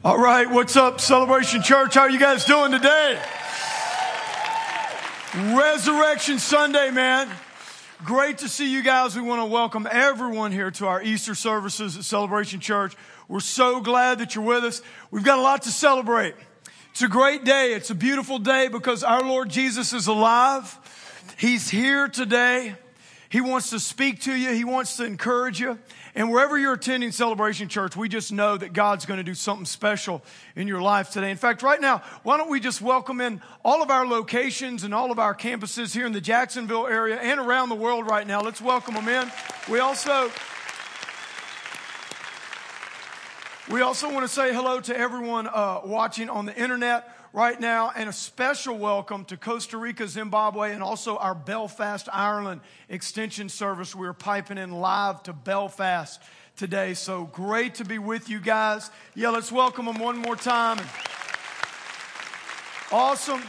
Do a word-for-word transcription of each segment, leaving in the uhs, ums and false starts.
All right, what's up, Celebration Church? How are you guys doing today? Resurrection Sunday, man. Great to see you guys. We want to welcome everyone here to our Easter services at Celebration Church. We're so glad that you're with us. We've got a lot to celebrate. It's a great day. It's a beautiful day because our Lord Jesus is alive. He's here today. He wants to speak to you. He wants to encourage you. And wherever you're attending Celebration Church, we just know that God's going to do something special in your life today. In fact, right now, why don't we just welcome in all of our locations and all of our campuses here in the Jacksonville area and around the world right now. Let's welcome them in. We also, we also want to say hello to everyone uh, watching on the internet right now, and a special welcome to Costa Rica, Zimbabwe, and also our Belfast, Ireland extension service. We're piping in live to Belfast today. So great to be with you guys. Yeah, let's welcome them one more time. Awesome.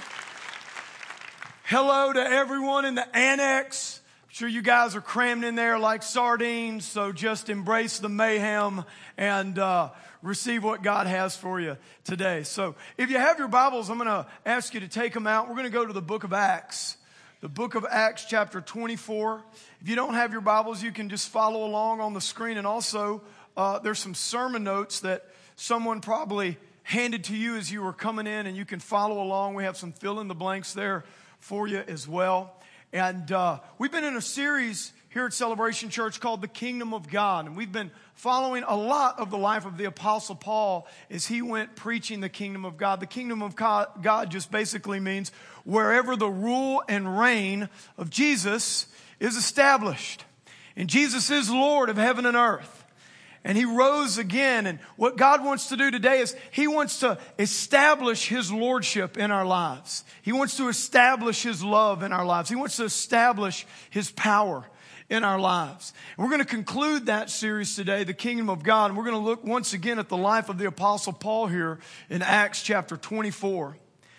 Hello to everyone in the annex. I'm sure you guys are crammed in there like sardines, so just embrace the mayhem and uh, receive what God has for you today. So if you have your Bibles, I'm going to ask you to take them out. We're going to go to the book of Acts. The book of Acts, chapter twenty-four. If you don't have your Bibles, you can just follow along on the screen. And also, uh, there's some sermon notes that someone probably handed to you as you were coming in, and you can follow along. We have some fill in the blanks there for you as well. And uh, we've been in a series here at Celebration Church called The Kingdom of God. And we've been following a lot of the life of the Apostle Paul as he went preaching the kingdom of God. The kingdom of God just basically means wherever the rule and reign of Jesus is established. And Jesus is Lord of heaven and earth. And he rose again. And what God wants to do today is he wants to establish his lordship in our lives. He wants to establish his love in our lives. He wants to establish his power in our lives. And we're going to conclude that series today, The Kingdom of God. And we're going to look once again at the life of the Apostle Paul here in Acts chapter twenty-four.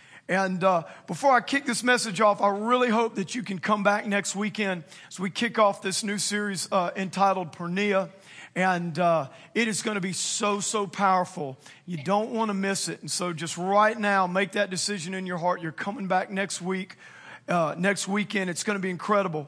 And uh, before I kick this message off, I really hope that you can come back next weekend as we kick off this new series uh, entitled Pornea. And uh, it is going to be so, so powerful. You don't want to miss it. And so just right now, make that decision in your heart. You're coming back next week, uh, next weekend. It's going to be incredible.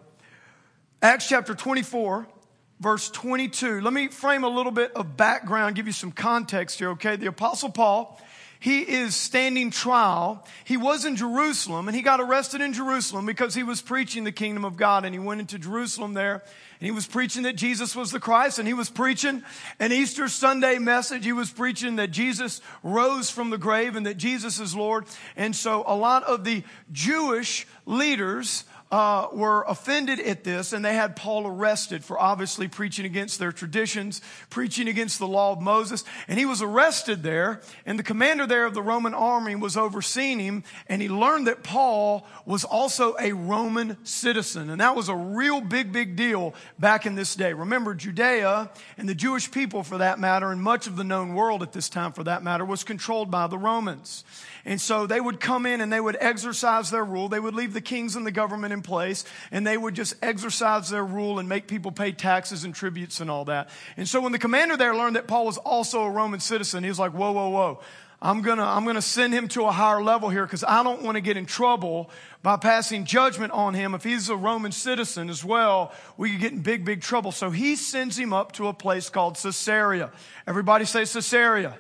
Acts chapter twenty-four, verse twenty-two. Let me frame a little bit of background, give you some context here, okay? The Apostle Paul, he is standing trial. He was in Jerusalem, and he got arrested in Jerusalem because he was preaching the kingdom of God. And he went into Jerusalem there, and he was preaching that Jesus was the Christ, and he was preaching an Easter Sunday message. He was preaching that Jesus rose from the grave and that Jesus is Lord. And so a lot of the Jewish leaders Uh, were offended at this, and they had Paul arrested for obviously preaching against their traditions, preaching against the law of Moses. And he was arrested there, and the commander there of the Roman army was overseeing him, and he learned that Paul was also a Roman citizen. And that was a real big, big deal back in this day. Remember, Judea and the Jewish people, for that matter, and much of the known world at this time, for that matter, was controlled by the Romans. And so they would come in and they would exercise their rule. They would leave the kings and the government in place, and they would just exercise their rule and make people pay taxes and tributes and all that. And so when the commander there learned that Paul was also a Roman citizen, he was like, whoa, whoa, whoa. I'm gonna, I'm gonna send him to a higher level here because I don't want to get in trouble by passing judgment on him. If he's a Roman citizen as well, we could get in big, big trouble. So he sends him up to a place called Caesarea. Everybody say Caesarea.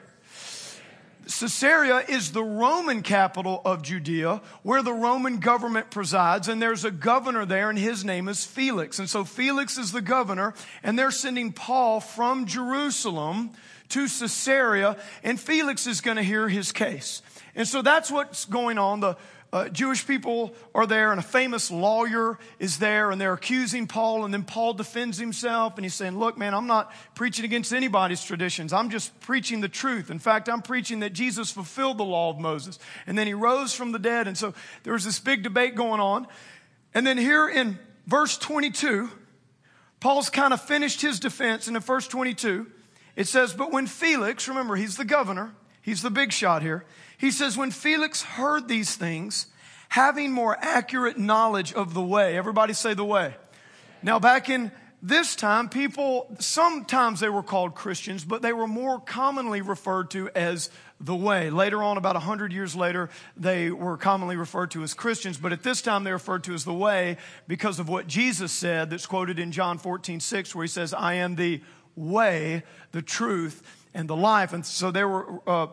Caesarea is the Roman capital of Judea, where the Roman government presides, and there's a governor there, and his name is Felix. And so Felix is the governor, and they're sending Paul from Jerusalem to Caesarea, and Felix is going to hear his case. And so that's what's going on. The Uh, Jewish people are there, and a famous lawyer is there, and they're accusing Paul, and then Paul defends himself, and he's saying, look, man, I'm not preaching against anybody's traditions. I'm just preaching the truth. In fact, I'm preaching that Jesus fulfilled the law of Moses, and then he rose from the dead. And so there was this big debate going on. And then here in verse twenty-two, Paul's kind of finished his defense, and in verse twenty-two, it says, but when Felix, remember, he's the governor, he's the big shot here. He says, when Felix heard these things, having more accurate knowledge of the way. Everybody say the way. Now back in this time, people, sometimes they were called Christians, but they were more commonly referred to as the Way. Later on, about one hundred years later, they were commonly referred to as Christians, but at this time they're referred to as the Way because of what Jesus said that's quoted in John fourteen six, where he says, I am the way, the truth, and the life. And so there were... Uh,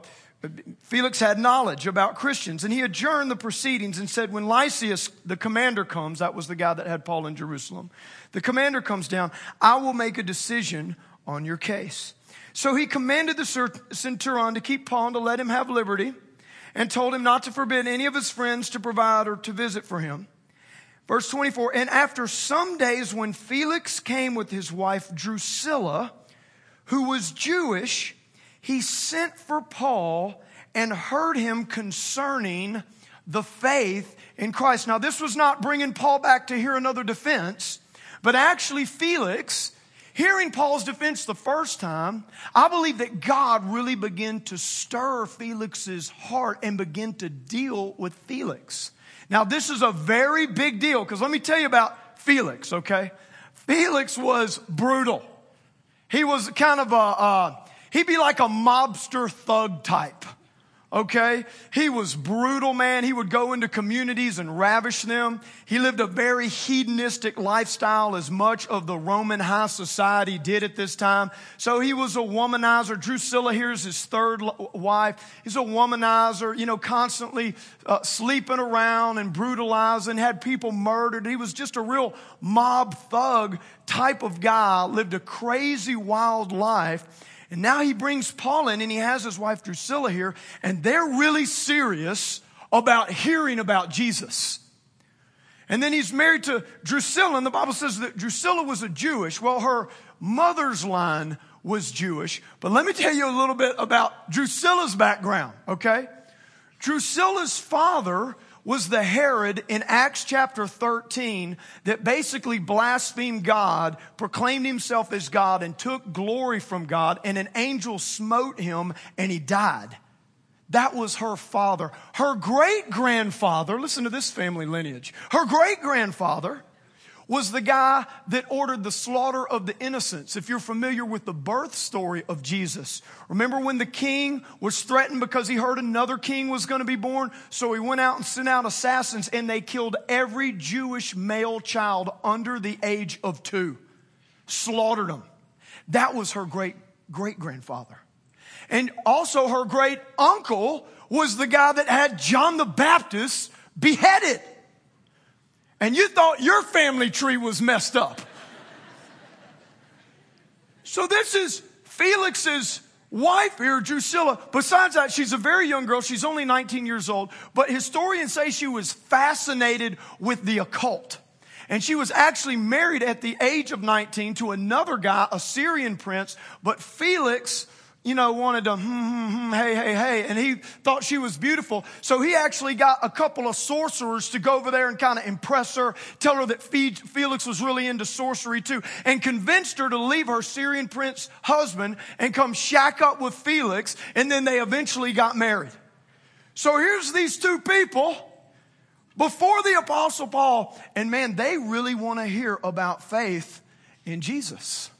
Felix had knowledge about Christians, and he adjourned the proceedings and said, when Lysias, the commander, comes, that was the guy that had Paul in Jerusalem, the commander comes down, I will make a decision on your case. So he commanded the centurion to keep Paul and to let him have liberty, and told him not to forbid any of his friends to provide or to visit for him. Verse twenty-four, and after some days when Felix came with his wife Drusilla, who was Jewish, he sent for Paul and heard him concerning the faith in Christ. Now, this was not bringing Paul back to hear another defense, but actually Felix, hearing Paul's defense the first time, I believe that God really began to stir Felix's heart and begin to deal with Felix. Now, this is a very big deal, because let me tell you about Felix, okay? Felix was brutal. He was kind of a... Uh, He'd be like a mobster thug type, okay? He was brutal, man. He would go into communities and ravish them. He lived a very hedonistic lifestyle, as much of the Roman high society did at this time. So he was a womanizer. Drusilla here is his third wife. He's a womanizer, you know, constantly uh, sleeping around and brutalizing, had people murdered. He was just a real mob thug type of guy, lived a crazy, wild life. And now he brings Paul in, and he has his wife Drusilla here, and they're really serious about hearing about Jesus. And then he's married to Drusilla, and the Bible says that Drusilla was a Jewish. Well, her mother's line was Jewish. But let me tell you a little bit about Drusilla's background, okay? Drusilla's father was the Herod in Acts chapter thirteen that basically blasphemed God, proclaimed himself as God, and took glory from God, and an angel smote him and he died. That was her father. Her great-grandfather, listen to this family lineage, her great-grandfather was the guy that ordered the slaughter of the innocents. If you're familiar with the birth story of Jesus, remember when the king was threatened because he heard another king was going to be born? So he went out and sent out assassins, and they killed every Jewish male child under the age of two. Slaughtered them. That was her great great-grandfather. And also her great uncle was the guy that had John the Baptist beheaded. And you thought your family tree was messed up. So this is Felix's wife here, Drusilla. Besides that, she's a very young girl. She's only nineteen years old. But historians say she was fascinated with the occult. And she was actually married at the age of nineteen to another guy, a Syrian prince. But Felix, you know, wanted to, hmm, hmm, hmm, hey, hey, hey. And he thought she was beautiful. So he actually got a couple of sorcerers to go over there and kind of impress her, tell her that Felix was really into sorcery too, and convinced her to leave her Syrian prince husband and come shack up with Felix. And then they eventually got married. So here's these two people before the Apostle Paul. And man, they really want to hear about faith in Jesus.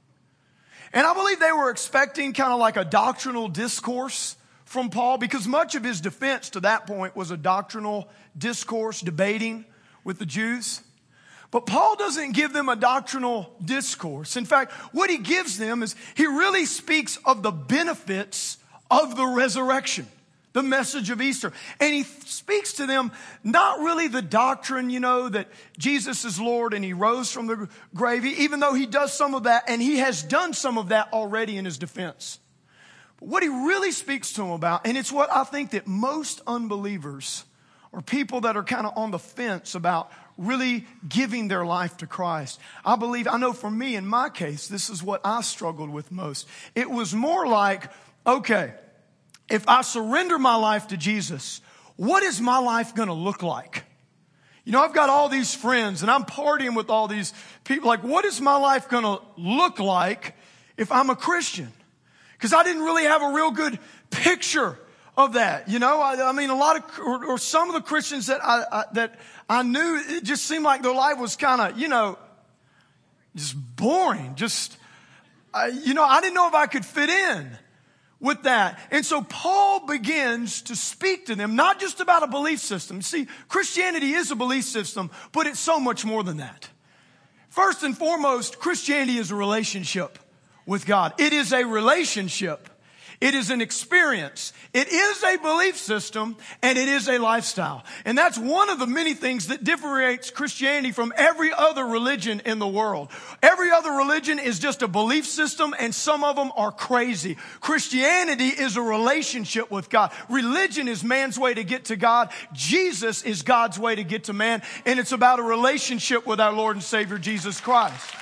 And I believe they were expecting kind of like a doctrinal discourse from Paul, because much of his defense to that point was a doctrinal discourse, debating with the Jews. But Paul doesn't give them a doctrinal discourse. In fact, what he gives them is he really speaks of the benefits of the resurrection, the message of Easter. And he speaks to them not really the doctrine, you know, that Jesus is Lord and he rose from the grave, even though he does some of that, and he has done some of that already in his defense. But what he really speaks to them about, and it's what I think that most unbelievers or people that are kind of on the fence about really giving their life to Christ, I believe, I know for me, in my case, this is what I struggled with most. It was more like, okay, if I surrender my life to Jesus, what is my life going to look like? You know, I've got all these friends and I'm partying with all these people. Like, what is my life going to look like if I'm a Christian? Because I didn't really have a real good picture of that. You know, I, I mean, a lot of, or, or some of the Christians that I, I, that I knew, it just seemed like their life was kind of, you know, just boring. Just, uh, you know, I didn't know if I could fit in with that. And so Paul begins to speak to them, not just about a belief system. See, Christianity is a belief system, but it's so much more than that. First and foremost, Christianity is a relationship with God. It is a relationship. It is an experience. It is a belief system, and it is a lifestyle. And that's one of the many things that differentiates Christianity from every other religion in the world. Every other religion is just a belief system, and some of them are crazy. Christianity is a relationship with God. Religion is man's way to get to God. Jesus is God's way to get to man, and it's about a relationship with our Lord and Savior, Jesus Christ.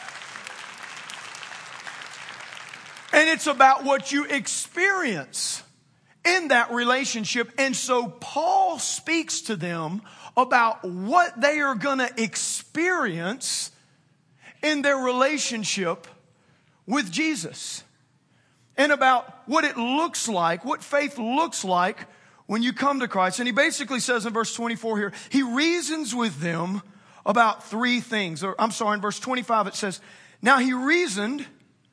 And it's about what you experience in that relationship. And so Paul speaks to them about what they are going to experience in their relationship with Jesus. And about what it looks like, what faith looks like when you come to Christ. And he basically says in verse twenty-four here, he reasons with them about three things. Or I'm sorry, in verse twenty-five it says, now he reasoned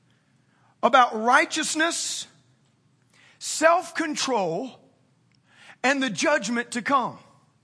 about righteousness, self-control, and the judgment to come.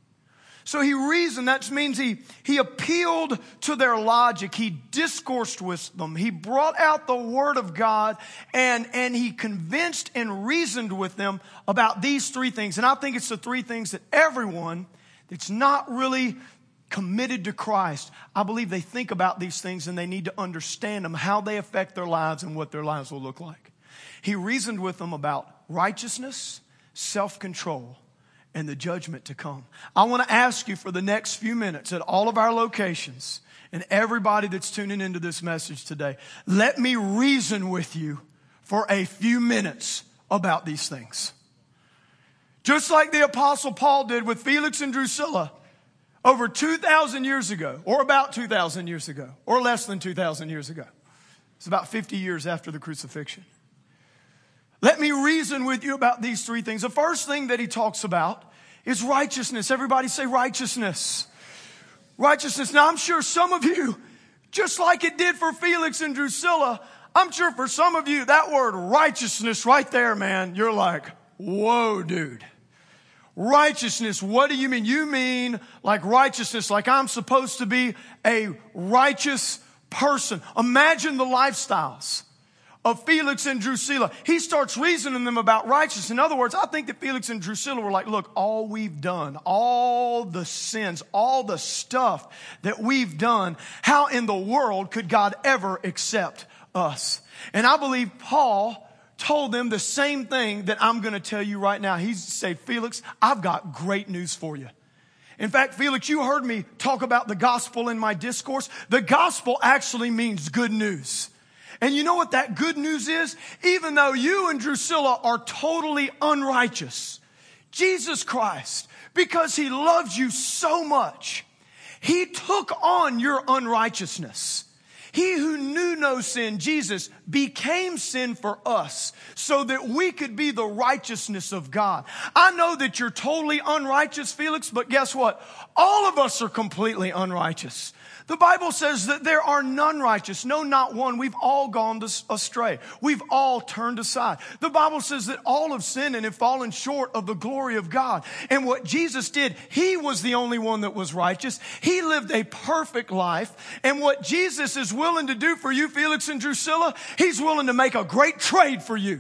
So he reasoned, that means he, he appealed to their logic. He discoursed with them. He brought out the Word of God, and, and he convinced and reasoned with them about these three things. And I think it's the three things that everyone that's not really committed to Christ, I believe they think about these things and they need to understand them, how they affect their lives and what their lives will look like. He reasoned with them about righteousness, self-control, and the judgment to come. I want to ask you for the next few minutes at all of our locations and everybody that's tuning into this message today, let me reason with you for a few minutes about these things. Just like the Apostle Paul did with Felix and Drusilla over two thousand years ago, or about two thousand years ago, or less than two thousand years ago. It's about fifty years after the crucifixion. Let me reason with you about these three things. The first thing that he talks about is righteousness. Everybody say righteousness. Righteousness. Now, I'm sure some of you, just like it did for Felix and Drusilla, I'm sure for some of you, that word righteousness right there, man, you're like, whoa, dude. Righteousness, what do you mean? You mean like righteousness, like I'm supposed to be a righteous person. Imagine the lifestyles of Felix and Drusilla. He starts reasoning them about righteousness. In other words, I think that Felix and Drusilla were like, look, all we've done, all the sins, all the stuff that we've done, how in the world could God ever accept us? And I believe Paul told them the same thing that I'm going to tell you right now. He said, Felix, I've got great news for you. In fact, Felix, you heard me talk about the gospel in my discourse. The gospel actually means good news. And you know what that good news is? Even though you and Drusilla are totally unrighteous, Jesus Christ, because he loves you so much, he took on your unrighteousness. He who knew no sin, Jesus, became sin for us so that we could be the righteousness of God. I know that you're totally unrighteous, Felix, but guess what? All of us are completely unrighteous. The Bible says that there are none righteous, no, not one. We've all gone astray. We've all turned aside. The Bible says that all have sinned and have fallen short of the glory of God. And what Jesus did, he was the only one that was righteous. He lived a perfect life. And what Jesus is willing to do for you, Felix and Drusilla, he's willing to make a great trade for you.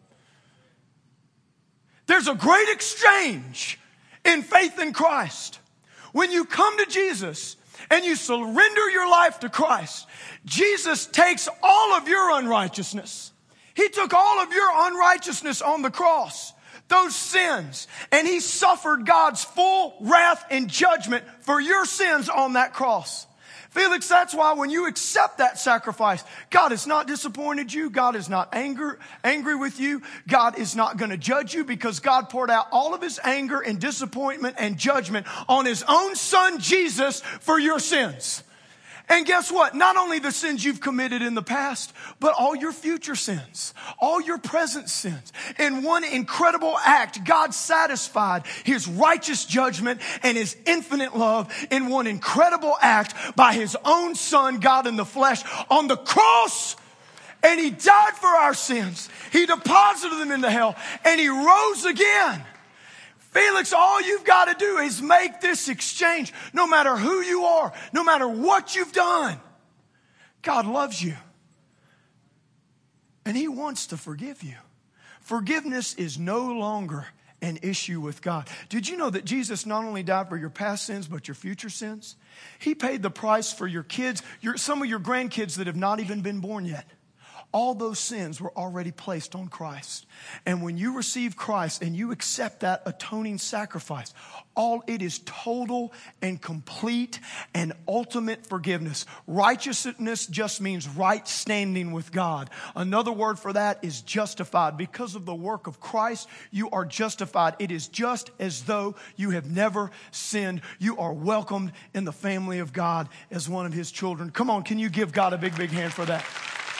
There's a great exchange in faith in Christ. When you come to Jesus and you surrender your life to Christ, Jesus takes all of your unrighteousness. He took all of your unrighteousness on the cross, those sins, and he suffered God's full wrath and judgment for your sins on that cross. Felix, that's why when you accept that sacrifice, God has not disappointed you. God is not angry, angry with you. God is not going to judge you because God poured out all of his anger and disappointment and judgment on his own son, Jesus, for your sins. And guess what? Not only the sins you've committed in the past, but all your future sins, all your present sins. In one incredible act, God satisfied his righteous judgment and his infinite love in one incredible act by his own son, God in the flesh, on the cross. And he died for our sins. He deposited them into hell, and he rose again. Felix, all you've got to do is make this exchange. No matter who you are, no matter what you've done, God loves you. And he wants to forgive you. Forgiveness is no longer an issue with God. Did you know that Jesus not only died for your past sins, but your future sins? He paid the price for your kids, your, some of your grandkids that have not even been born yet. All those sins were already placed on Christ. And when you receive Christ and you accept that atoning sacrifice, all it is total and complete and ultimate forgiveness. Righteousness just means right standing with God. Another word for that is justified. Because of the work of Christ, you are justified. It is just as though you have never sinned. You are welcomed in the family of God as one of his children. Come on, can you give God a big, big hand for that?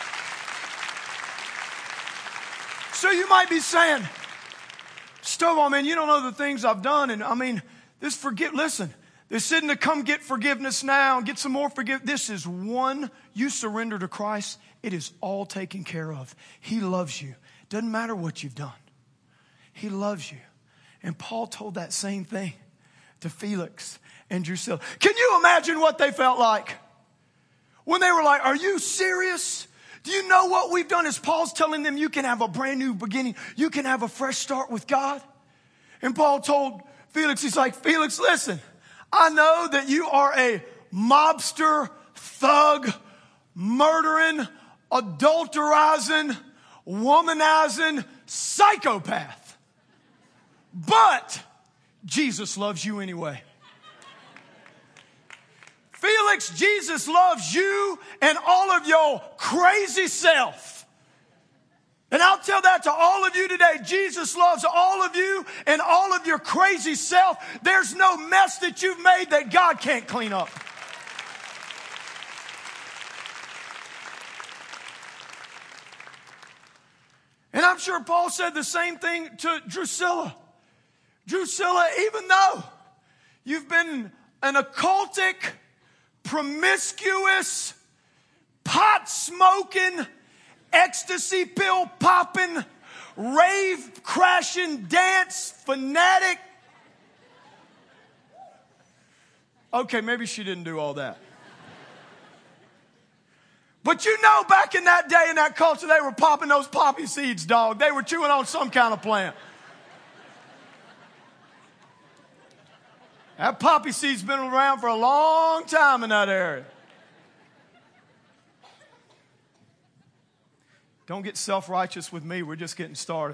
So you might be saying, Stovall, man, you don't know the things I've done. And I mean, this forgive, listen, this isn't to come get forgiveness now and get some more forgiveness. This is one, you surrender to Christ. It is all taken care of. He loves you. Doesn't matter what you've done. He loves you. And Paul told that same thing to Felix and Drusilla. Can you imagine what they felt like? When they were like, are you serious? Do you know what we've done? Is Paul's telling them you can have a brand new beginning. You can have a fresh start with God. And Paul told Felix, he's like, Felix, listen, I know that you are a mobster, thug, murdering, adulterizing, womanizing psychopath. But Jesus loves you anyway. Felix, Jesus loves you and all of your crazy self. And I'll tell that to all of you today. Jesus loves all of you and all of your crazy self. There's no mess that you've made that God can't clean up. And I'm sure Paul said the same thing to Drusilla. Drusilla, even though you've been an occultic, promiscuous, pot smoking, ecstasy pill popping, rave crashing, dance fanatic. Okay, maybe she didn't do all that. But you know, back in that day, in that culture, they were popping those poppy seeds, dog. They were chewing on some kind of plant. That poppy seed's been around for a long time in that area. Don't get self-righteous with me. We're just getting started.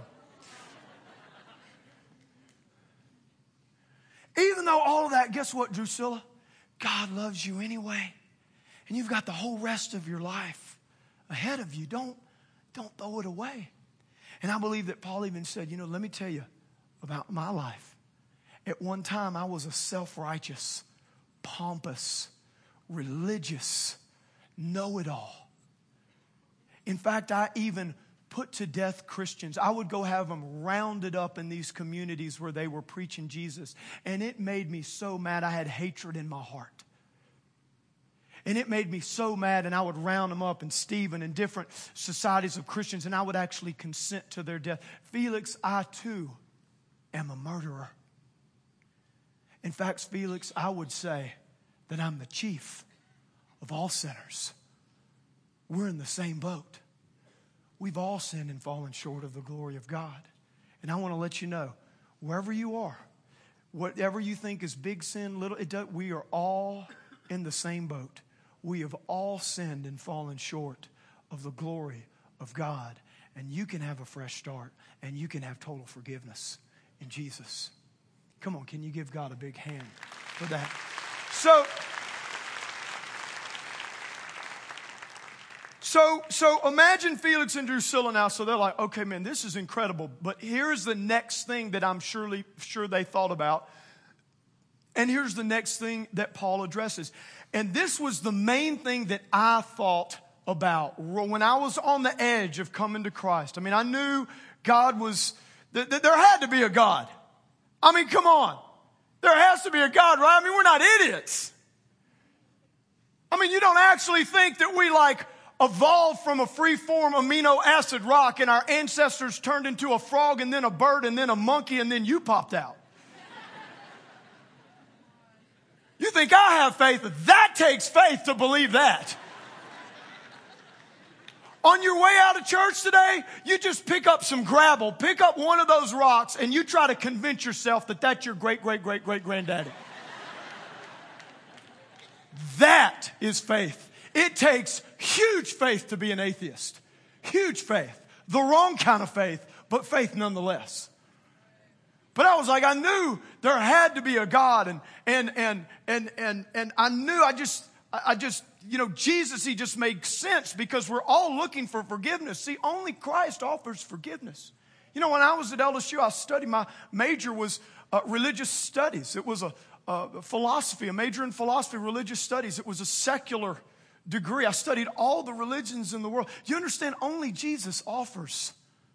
Even though all of that, guess what, Drusilla? God loves you anyway. And you've got the whole rest of your life ahead of you. Don't, don't throw it away. And I believe that Paul even said, you know, let me tell you about my life. At one time, I was a self-righteous, pompous, religious, know-it-all. In fact, I even put to death Christians. I would go have them rounded up in these communities where they were preaching Jesus. And it made me so mad. I had hatred in my heart. And it made me so mad, and I would round them up, and Stephen, and different societies of Christians, and I would actually consent to their death. Felix, I too am a murderer. In fact, Felix, I would say that I'm the chief of all sinners. We're in the same boat. We've all sinned and fallen short of the glory of God. And I want to let you know, wherever you are, whatever you think is big sin, little, it does, we are all in the same boat. We have all sinned and fallen short of the glory of God. And you can have a fresh start, and you can have total forgiveness in Jesus. Come on, can you give God a big hand for that? So, so, so imagine Felix and Drusilla now. So they're like, okay, man, this is incredible. But here's the next thing that I'm surely sure they thought about. And here's the next thing that Paul addresses. And this was the main thing that I thought about when I was on the edge of coming to Christ. I mean, I knew God was, th- th- there had to be a God. I mean, come on. There has to be a God, right? I mean, we're not idiots. I mean, you don't actually think that we like evolved from a free-form amino acid rock and our ancestors turned into a frog and then a bird and then a monkey and then you popped out. You think I have faith? That takes faith to believe that. On your way out of church today, you just pick up some gravel, pick up one of those rocks, and you try to convince yourself that that's your great, great, great, great granddaddy. That is faith. It takes huge faith to be an atheist. Huge faith. The wrong kind of faith, but faith nonetheless. But I was like, I knew there had to be a God, and and and and and and I knew I just I just you know Jesus, he just made sense because we're all looking for forgiveness. See, only Christ offers forgiveness. You know, when I was at L S U, I studied. My major was uh, religious studies. It was a, a philosophy, a major in philosophy, religious studies. It was a secular degree. I studied all the religions in the world. You understand? Only Jesus offers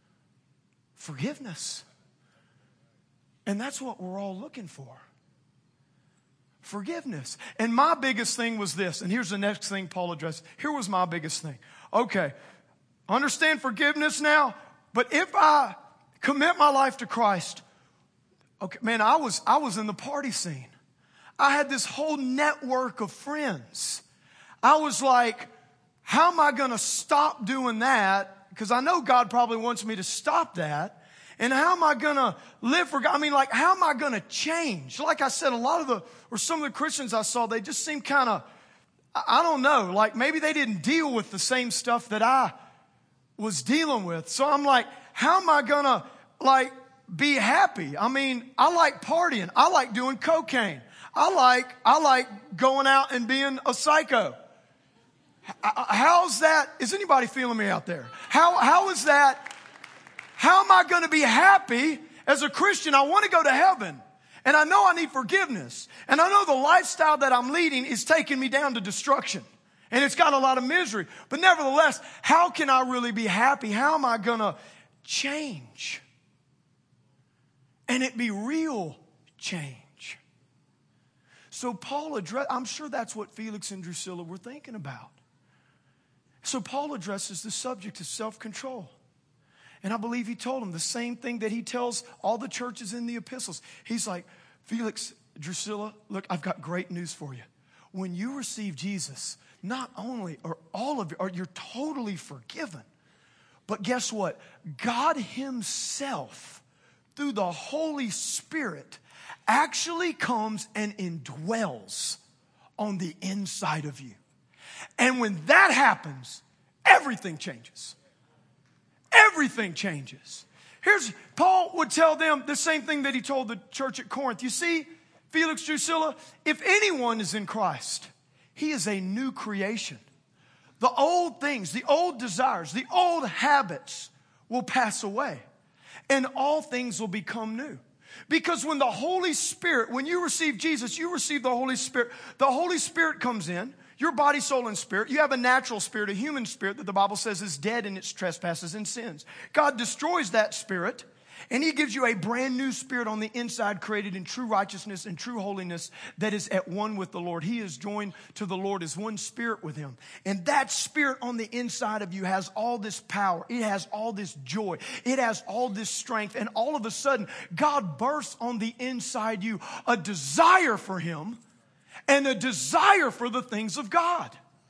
forgiveness. And that's what we're all looking for. Forgiveness. And my biggest thing was this. And here's the next thing Paul addressed. Here was my biggest thing. Okay, understand forgiveness now. But if I commit my life to Christ, okay, man, I was, I was in the party scene. I had this whole network of friends. I was like, how am I going to stop doing that? Because I know God probably wants me to stop that. And how am I going to live for God? I mean, like, how am I going to change? Like I said, a lot of the, or some of the Christians I saw, they just seemed kind of, I don't know, like maybe they didn't deal with the same stuff that I was dealing with. So I'm like, how am I going to, like, be happy? I mean, I like partying. I like doing cocaine. I like, I like going out and being a psycho. How's that? Is anybody feeling me out there? How, how is that? How am I going to be happy as a Christian? I want to go to heaven. And I know I need forgiveness. And I know the lifestyle that I'm leading is taking me down to destruction. And it's got a lot of misery. But nevertheless, how can I really be happy? How am I going to change? And it be real change. So Paul addressed, I'm sure that's what Felix and Drusilla were thinking about. So Paul addresses the subject of self-control. And I believe he told them the same thing that he tells all the churches in the epistles. He's like, Felix, Drusilla, look, I've got great news for you. When you receive Jesus, not only are all of you, are you're totally forgiven, but guess what? God himself, through the Holy Spirit, actually comes and indwells on the inside of you. And when that happens, everything changes. Everything changes. Here's, Paul would tell them the same thing that he told the church at Corinth. You see, Felix, Drusilla, if anyone is in Christ, he is a new creation. The old things, the old desires, the old habits will pass away. And all things will become new. Because when the Holy Spirit, when you receive Jesus, you receive the Holy Spirit. The Holy Spirit comes in. Your body, soul, and spirit. You have a natural spirit, a human spirit that the Bible says is dead in its trespasses and sins. God destroys that spirit, and he gives you a brand new spirit on the inside, created in true righteousness and true holiness that is at one with the Lord. He is joined to the Lord as one spirit with him. And that spirit on the inside of you has all this power. It has all this joy. It has all this strength. And all of a sudden, God bursts on the inside you a desire for him, and a desire for the things of God.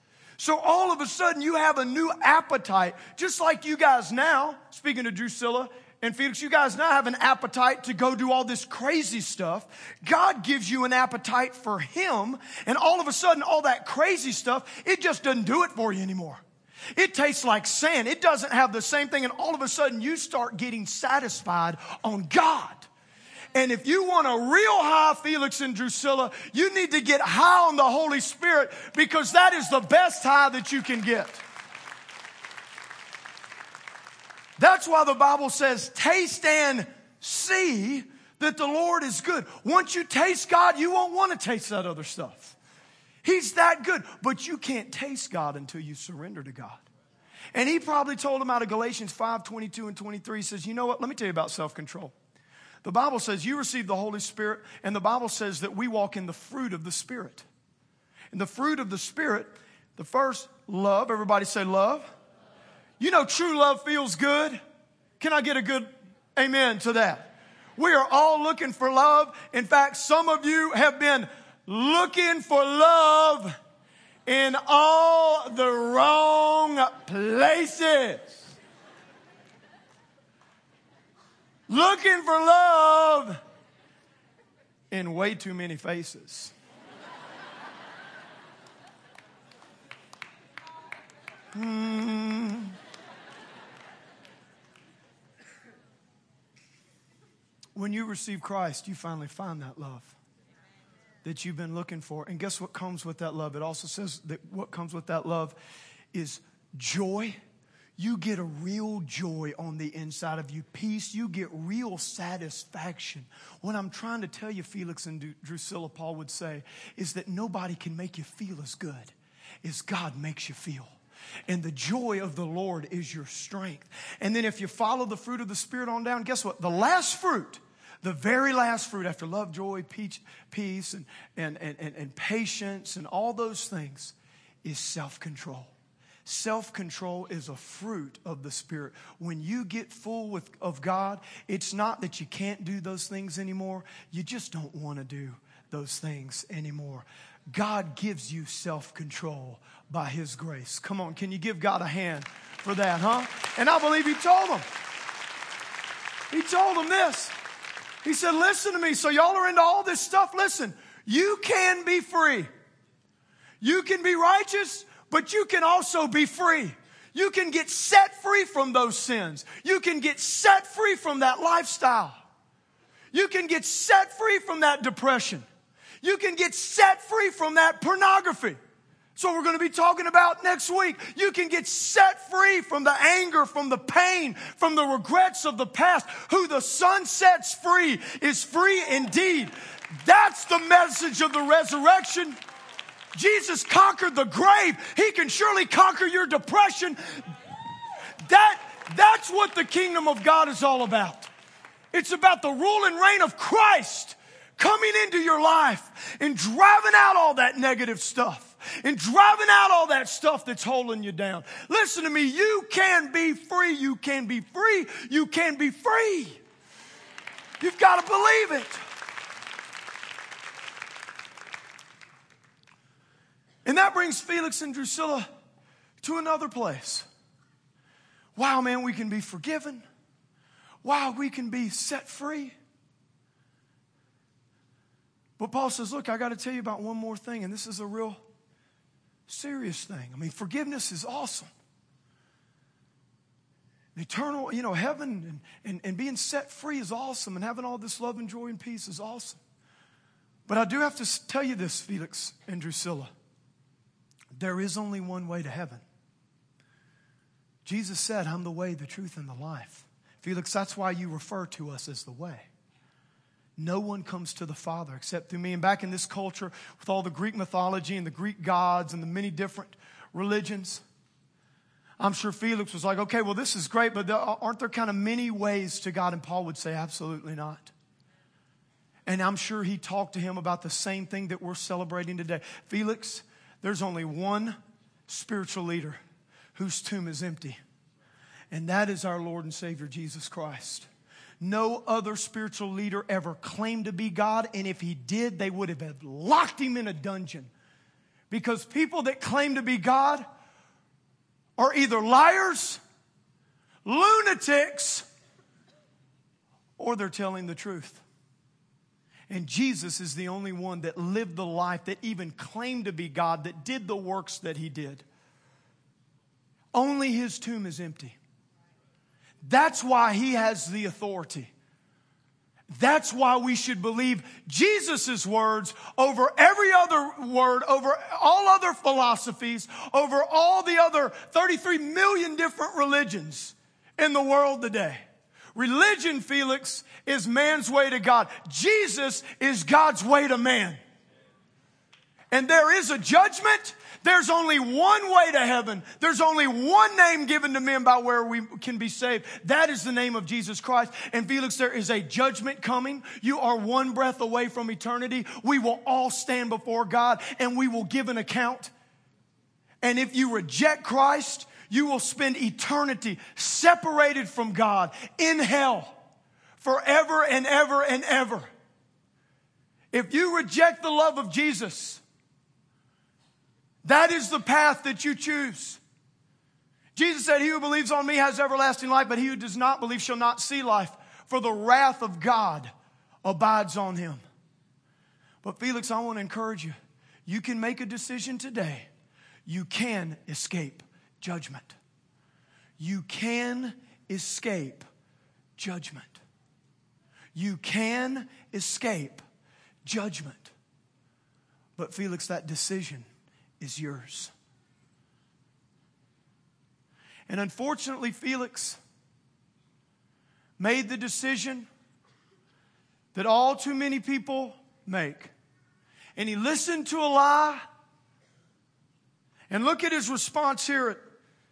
So all of a sudden you have a new appetite, just like you guys now, speaking of Drusilla and Felix, you guys now have an appetite to go do all this crazy stuff. God gives you an appetite for him, and all of a sudden all that crazy stuff, it just doesn't do it for you anymore. It tastes like sand. It doesn't have the same thing, and all of a sudden you start getting satisfied on God. And if you want a real high Felix and Drusilla, you need to get high on the Holy Spirit, because that is the best high that you can get. That's why the Bible says, taste and see that the Lord is good. Once you taste God, you won't want to taste that other stuff. He's that good. But you can't taste God until you surrender to God. And he probably told him out of Galatians five, twenty-two and twenty-three, he says, you know what? Let me tell you about self-control. The Bible says you receive the Holy Spirit, and the Bible says that we walk in the fruit of the Spirit. And the fruit of the Spirit, the first, love. Everybody say love. You know true love feels good. Can I get a good amen to that? We are all looking for love. In fact, some of you have been looking for love in all the wrong places. Looking for love in way too many faces. Hmm. When you receive Christ, you finally find that love that you've been looking for. And guess what comes with that love? It also says that what comes with that love is joy. You get a real joy on the inside of you. Peace. You get real satisfaction. What I'm trying to tell you, Felix and Drusilla, Paul would say, is that nobody can make you feel as good as God makes you feel. And the joy of the Lord is your strength. And then if you follow the fruit of the Spirit on down, guess what? The last fruit, the very last fruit after love, joy, peace, and, and, and, and patience and all those things is self-control. Self-control is a fruit of the Spirit. When you get full with, of God, it's not that you can't do those things anymore. You just don't want to do those things anymore. God gives you self-control by His grace. Come on, can you give God a hand for that, huh? And I believe He told them. He told them this. He said, listen to me. So y'all are into all this stuff. Listen, you can be free. You can be righteous, but you can also be free. You can get set free from those sins. You can get set free from that lifestyle. You can get set free from that depression. You can get set free from that pornography. So we're going to be talking about next week. You can get set free from the anger, from the pain, from the regrets of the past. Who the Son sets free is free indeed. That's the message of the resurrection. Jesus conquered the grave. He can surely conquer your depression. That, that's what the kingdom of God is all about. It's about the rule and reign of Christ coming into your life and driving out all that negative stuff and driving out all that stuff that's holding you down. Listen to me. You can be free. You can be free. You can be free. You've got to believe it. And that brings Felix and Drusilla to another place. Wow, man, we can be forgiven. Wow, we can be set free. But Paul says, look, I got to tell you about one more thing, and this is a real serious thing. I mean, forgiveness is awesome. Eternal, you know, heaven and, and, and being set free is awesome, and having all this love and joy and peace is awesome. But I do have to tell you this, Felix and Drusilla. There is only one way to heaven. Jesus said, I'm the way, the truth, and the life. Felix, that's why you refer to us as the way. No one comes to the Father except through me. And back in this culture, with all the Greek mythology and the Greek gods and the many different religions, I'm sure Felix was like, okay, well, this is great, but there, aren't there kind of many ways to God? And Paul would say, absolutely not. And I'm sure he talked to him about the same thing that we're celebrating today. Felix, there's only one spiritual leader whose tomb is empty, and that is our Lord and Savior, Jesus Christ. No other spiritual leader ever claimed to be God, and if he did, they would have locked him in a dungeon. Because people that claim to be God are either liars, lunatics, or they're telling the truth. And Jesus is the only one that lived the life, that even claimed to be God, that did the works that he did. Only his tomb is empty. That's why he has the authority. That's why we should believe Jesus' words over every other word, over all other philosophies, over all the other thirty-three million different religions in the world today. Religion, Felix, is man's way to God. Jesus is God's way to man. And there is a judgment. There's only one way to heaven. There's only one name given to men by where we can be saved. That is the name of Jesus Christ. And Felix, there is a judgment coming. You are one breath away from eternity. We will all stand before God and we will give an account. And if you reject Christ, you will spend eternity separated from God in hell forever and ever and ever. If you reject the love of Jesus, that is the path that you choose. Jesus said, he who believes on me has everlasting life, but he who does not believe shall not see life, for the wrath of God abides on him. But Felix, I want to encourage you. You can make a decision today. You can escape judgment. You can escape judgment. You can escape judgment. But Felix, that decision is yours. And unfortunately, Felix made the decision that all too many people make. And he listened to a lie. And look at his response here at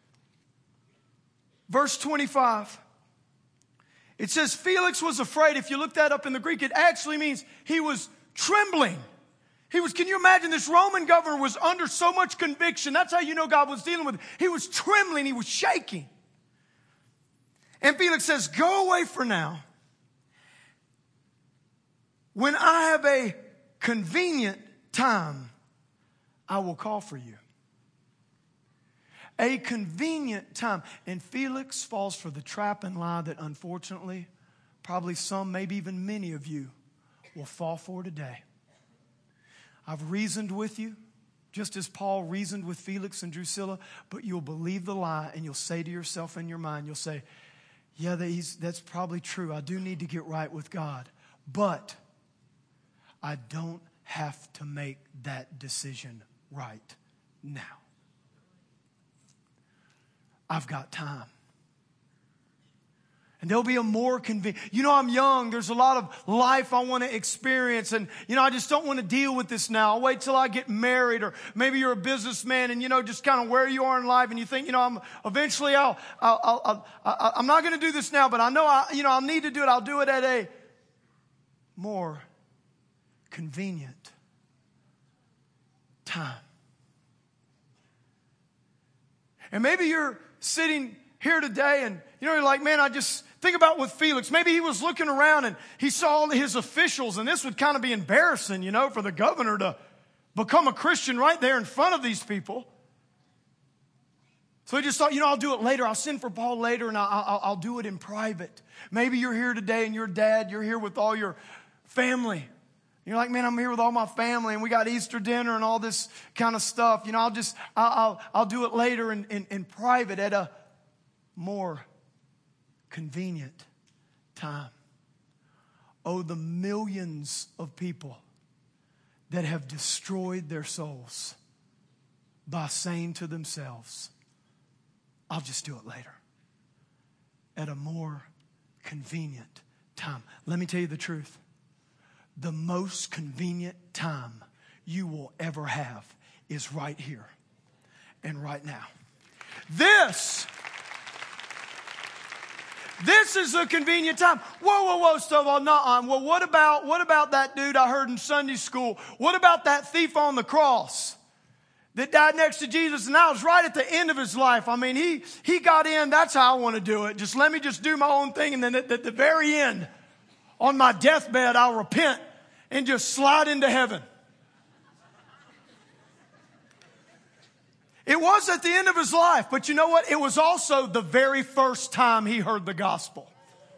verse twenty-five. It says, Felix was afraid. If you look that up in the Greek, it actually means he was trembling. He was, can you imagine, this Roman governor was under so much conviction. That's how you know God was dealing with him. He was trembling. He was shaking. And Felix says, go away for now. When I have a convenient time, I will call for you. A convenient time. And Felix falls for the trap and lie that unfortunately, probably some, maybe even many of you will fall for today. I've reasoned with you, just as Paul reasoned with Felix and Drusilla, but you'll believe the lie and you'll say to yourself in your mind, you'll say, yeah, that's probably true. I do need to get right with God, but I don't have to make that decision right now. I've got time. And there'll be a more convenient. You know, I'm young. There's a lot of life I want to experience. And, you know, I just don't want to deal with this now. I'll wait till I get married. Or maybe you're a businessman and, you know, just kind of where you are in life. And you think, you know, I'm eventually I'll, I'll, I'll, I'll I'm not going to do this now, but I know, I, you know, I'll need to do it. I'll do it at a more convenient time. And maybe you're sitting here today and, you know, you're like, man, I just think about with Felix. Maybe he was looking around and he saw his officials, and this would kind of be embarrassing, you know, for the governor to become a Christian right there in front of these people. So he just thought, you know, I'll do it later. I'll send for Paul later and I'll, I'll, I'll do it in private. Maybe you're here today and your dad, you're here with all your family. You're like, man, I'm here with all my family and we got Easter dinner and all this kind of stuff. You know, I'll just, I'll, I'll, I'll do it later in, in, in private at a more convenient time. Oh, the millions of people that have destroyed their souls by saying to themselves, I'll just do it later at a more convenient time. Let me tell you the truth. The most convenient time you will ever have is right here and right now. This This is a convenient time. Whoa, whoa, whoa, Stovall, nuh-uh. Well, what about, what about that dude I heard in Sunday school? What about that thief on the cross that died next to Jesus? And that was right at the end of his life. I mean, he, he got in. That's how I want to do it. Just let me just do my own thing. And then at, at the very end, on my deathbed, I'll repent and just slide into heaven. It was at the end of his life, but you know what? It was also the very first time he heard the gospel.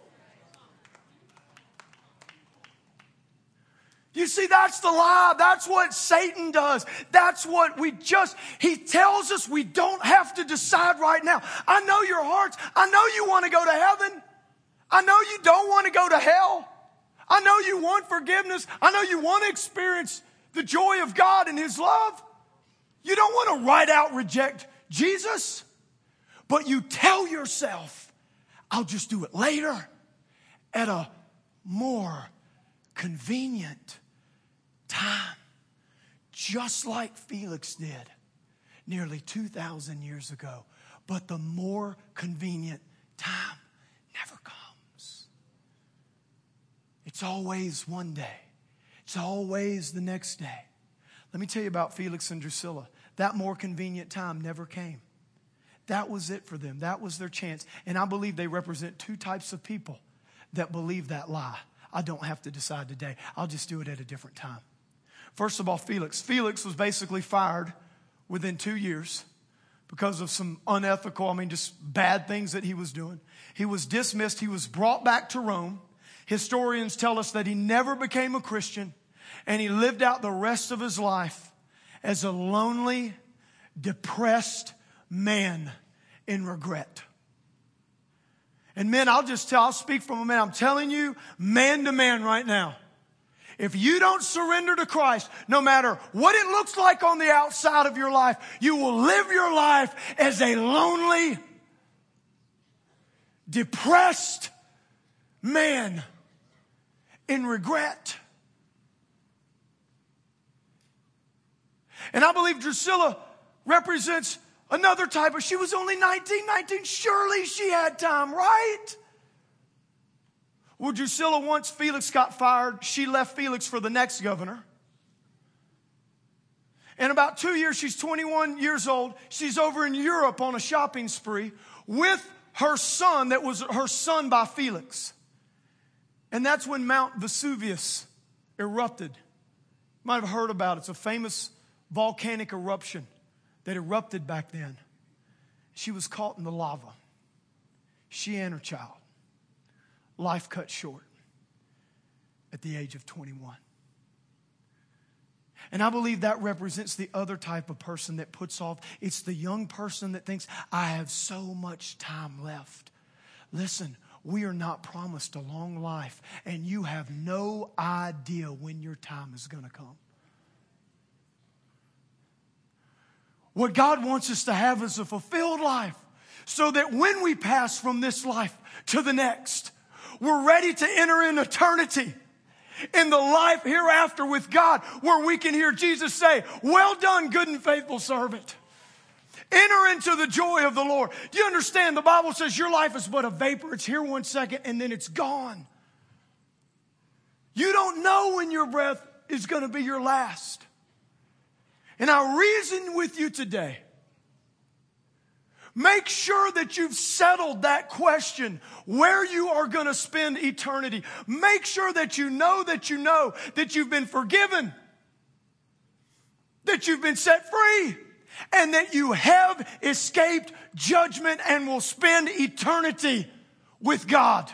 You see, that's the lie. That's what Satan does. That's what we just, he tells us we don't have to decide right now. I know your hearts. I know you want to go to heaven. I know you don't want to go to hell. I know you want forgiveness. I know you want to experience the joy of God and his love. You don't want to right out reject Jesus, but you tell yourself, I'll just do it later. at a more convenient time, just like Felix did nearly two thousand years ago. But the more convenient time never comes. It's always one day. It's always the next day. Let me tell you about Felix and Drusilla. That more convenient time never came. That was it for them. That was their chance. And I believe they represent two types of people that believe that lie. I don't have to decide today. I'll just do it at a different time. First of all, Felix. Felix was basically fired within two years because of some unethical, I mean, just bad things that he was doing. He was dismissed. He was brought back to Rome. Historians tell us that he never became a Christian, and he lived out the rest of his life as a lonely, depressed man in regret. And men, I'll just tell, I'll speak from a man. I'm telling you, man to man right now. If you don't surrender to Christ, no matter what it looks like on the outside of your life, you will live your life as a lonely, depressed man in regret. And I believe Drusilla represents another type of, she was only nineteen, nineteen. Surely she had time, right? Well, Drusilla, once Felix got fired, she left Felix for the next governor. In about two years, she's twenty-one years old. She's over in Europe on a shopping spree with her son that was her son by Felix. And that's when Mount Vesuvius erupted. You might have heard about it. It's a famous volcanic eruption that erupted back then. She was caught in the lava. She and her child. Life cut short at the age of twenty-one. And I believe that represents the other type of person that puts off. It's the young person that thinks, I have so much time left. Listen, we are not promised a long life, and you have no idea when your time is going to come. What God wants us to have is a fulfilled life, so that when we pass from this life to the next, we're ready to enter in eternity, in the life hereafter with God, where we can hear Jesus say, well done, good and faithful servant. Enter into the joy of the Lord. Do you understand? The Bible says your life is but a vapor. It's here one second and then it's gone. You don't know when your breath is going to be your last. And I reason with you today. Make sure that you've settled that question, where you are going to spend eternity. Make sure that you know that you know that you've been forgiven, that you've been set free, and that you have escaped judgment and will spend eternity with God.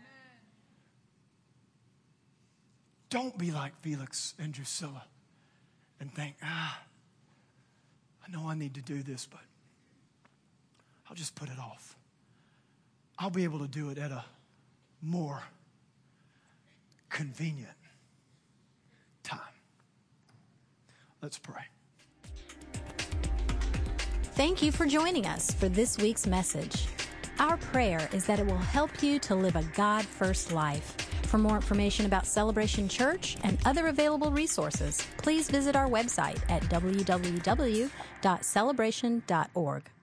Don't be like Felix and Drusilla and think, ah, I know I need to do this, but I'll just put it off. I'll be able to do it at a more convenient time. Let's pray. Thank you for joining us for this week's message. Our prayer is that it will help you to live a God-first life. For more information about Celebration Church and other available resources, please visit our website at w w w dot celebration dot org.